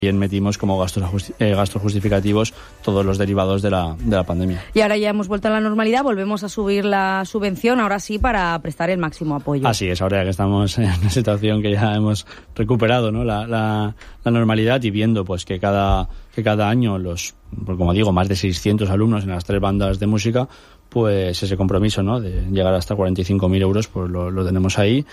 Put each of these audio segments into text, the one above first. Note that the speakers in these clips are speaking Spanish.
Bien metimos como gastos justificativos todos los derivados de la pandemia. Y ahora ya hemos vuelto a la normalidad, volvemos a subir la subvención, ahora sí, para prestar el máximo apoyo. Así es, ahora que estamos en una situación que ya hemos recuperado, ¿no? la normalidad, y viendo pues que cada año como digo, más de 600 alumnos en las 3 bandas de música, pues ese compromiso, ¿no?, de llegar hasta 45.000 euros, pues lo tenemos ahí.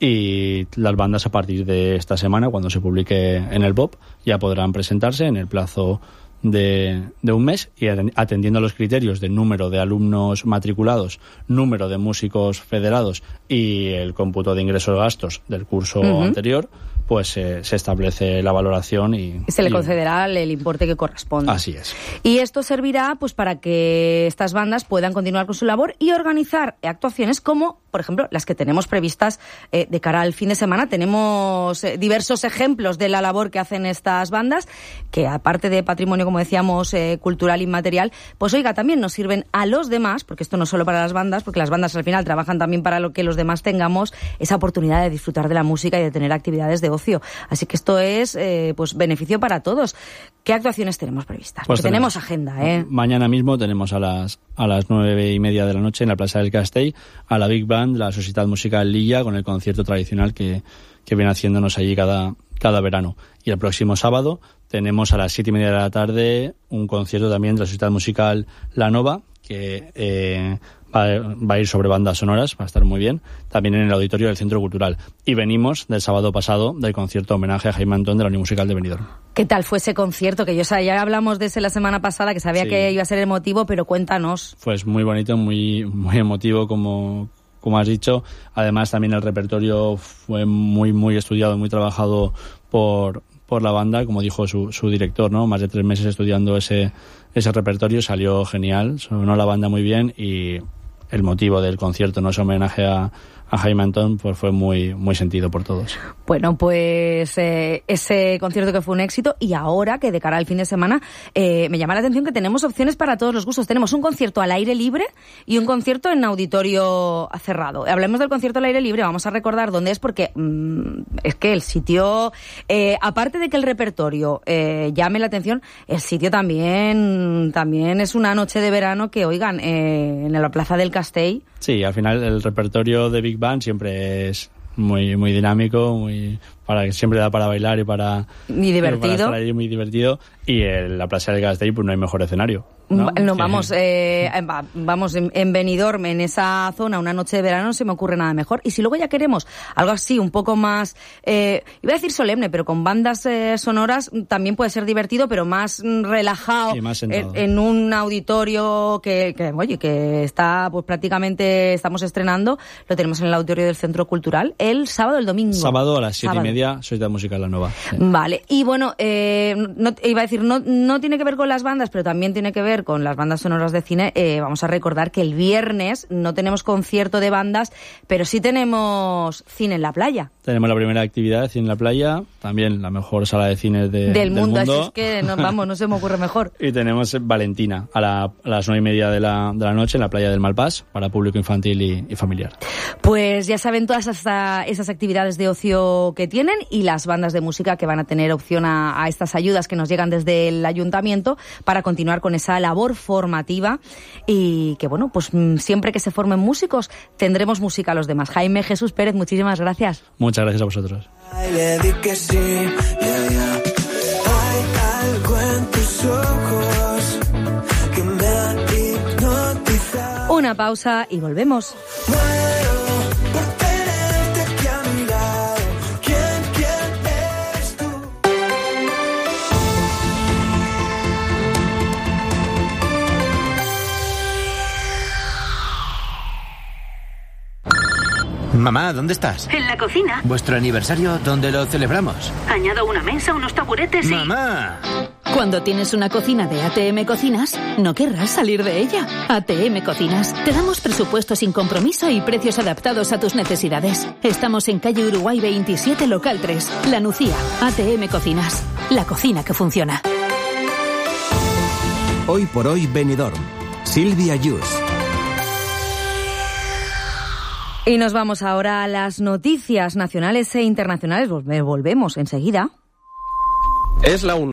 Y las bandas, a partir de esta semana, cuando se publique en el BOP, ya podrán presentarse en el plazo de un mes, y atendiendo a los criterios de número de alumnos matriculados, número de músicos federados y el cómputo de ingresos-gastos del curso anterior, pues se establece la valoración y se le concederá el importe que corresponde. Así es. Y esto servirá pues para que estas bandas puedan continuar con su labor y organizar actuaciones como, por ejemplo, las que tenemos previstas de cara al fin de semana. Tenemos diversos ejemplos de la labor que hacen estas bandas, que aparte de patrimonio, como decíamos, cultural inmaterial, pues oiga, también nos sirven a los demás, porque esto no es solo para las bandas, porque las bandas al final trabajan también para lo que los demás tengamos esa oportunidad de disfrutar de la música y de tener actividades de ocio. Así que esto es pues beneficio para todos. ¿Qué actuaciones tenemos previstas? Pues tenemos agenda, Mañana mismo tenemos a las 9:30 de la noche en la Plaza del Castell a la Big Band, la Societat Musical Lilla, con el concierto tradicional que viene haciéndonos allí cada verano. Y el próximo sábado tenemos a las 7:30 de la tarde un concierto también de la Societat Musical La Nova, que va a ir sobre bandas sonoras, va a estar muy bien, también en el auditorio del Centro Cultural. Y venimos del sábado pasado del concierto homenaje a Jaime Antón de la Unión Musical de Benidorm. ¿Qué tal fue ese concierto? Que ya hablamos de ese la semana pasada, que sabía que iba a ser emotivo, pero cuéntanos. Pues muy bonito, muy, muy emotivo, como has dicho. Además, también el repertorio fue muy, muy estudiado, muy trabajado por la banda, como dijo su director, ¿no? Más de 3 meses estudiando ese repertorio, salió genial, sonó la banda muy bien, y el motivo del concierto, no, ese homenaje a Jaime Antón, pues fue muy, muy sentido por todos. Bueno, pues ese concierto que fue un éxito, y ahora que de cara al fin de semana me llama la atención que tenemos opciones para todos los gustos. Tenemos un concierto al aire libre y un concierto en auditorio cerrado. Hablemos del concierto al aire libre, vamos a recordar dónde es, porque es que el sitio, aparte de que el repertorio llame la atención, el sitio también es una noche de verano que, oigan, en la Plaza del Castell. Sí, al final el repertorio de Big Band siempre es muy, muy dinámico, siempre da para bailar y para divertido. Para estar ahí, muy divertido. Y en la Plaza del Castell, pues no hay mejor escenario, ¿no? Vamos en Benidorm, en esa zona, una noche de verano, no se me ocurre nada mejor. Y si luego ya queremos algo así, un poco más, iba a decir solemne, pero con bandas sonoras, también puede ser divertido, pero más relajado, sí, más sentado. En un auditorio que está, pues prácticamente estamos estrenando, lo tenemos en el auditorio del Centro Cultural, el sábado o el domingo. Sábado a las 7:30, Sociedad Musical La Nova. Sí. Vale, y bueno, iba a decir, no tiene que ver con las bandas, pero también tiene que ver con las bandas sonoras de cine. Vamos a recordar que el viernes no tenemos concierto de bandas, pero sí tenemos cine en la playa. Tenemos la primera actividad de cine en la playa, también la mejor sala de cine del mundo. Así es que no se me ocurre mejor. Y tenemos Valentina a las 9:30 de la noche en la playa del Malpàs, para público infantil y familiar. Pues ya saben todas esas actividades de ocio que tienen, y las bandas de música que van a tener opción a estas ayudas que nos llegan desde el ayuntamiento para continuar con esa labor formativa, y que bueno, pues siempre que se formen músicos tendremos música a los demás. Jaime Jesús Pérez, muchísimas gracias. Muchas gracias a vosotros. Le di que sí, Hay algo en tus ojos que me ha hipnotizado. Una pausa y volvemos. Mamá, ¿dónde estás? En la cocina. ¿Vuestro aniversario dónde lo celebramos? Añado una mesa, unos taburetes y... ¡Mamá! Cuando tienes una cocina de ATM Cocinas, no querrás salir de ella. ATM Cocinas. Te damos presupuesto sin compromiso y precios adaptados a tus necesidades. Estamos en calle Uruguay 27, local 3, La Nucía. ATM Cocinas. La cocina que funciona. Hoy por hoy Benidorm. Silvia Yus. Y nos vamos ahora a las noticias nacionales e internacionales. Volvemos enseguida. Es la 1.